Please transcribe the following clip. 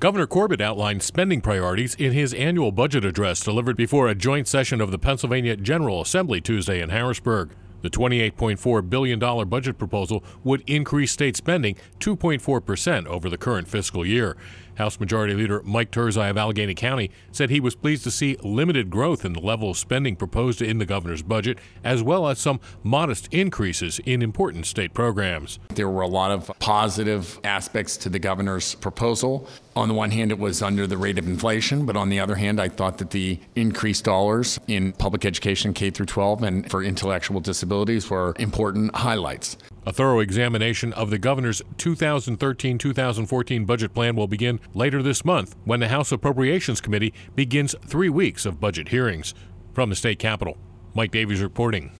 Governor Corbett outlined spending priorities in his annual budget address delivered before a joint session of the Pennsylvania General Assembly Tuesday in Harrisburg. The $28.4 billion budget proposal would increase state spending 2.4% over the current fiscal year. House Majority Leader Mike Turzai of Allegheny County said he was pleased to see limited growth in the level of spending proposed in the governor's budget, as well as some modest increases in important state programs. There were a lot of positive aspects to the governor's proposal. On the one hand, it was under the rate of inflation, but on the other hand, I thought that the increased dollars in public education K through 12 and for intellectual disabilities were important highlights. A thorough examination of the governor's 2013-2014 budget plan will begin later this month when the House Appropriations Committee begins 3 weeks of budget hearings. From the state capitol, Mike Davies reporting.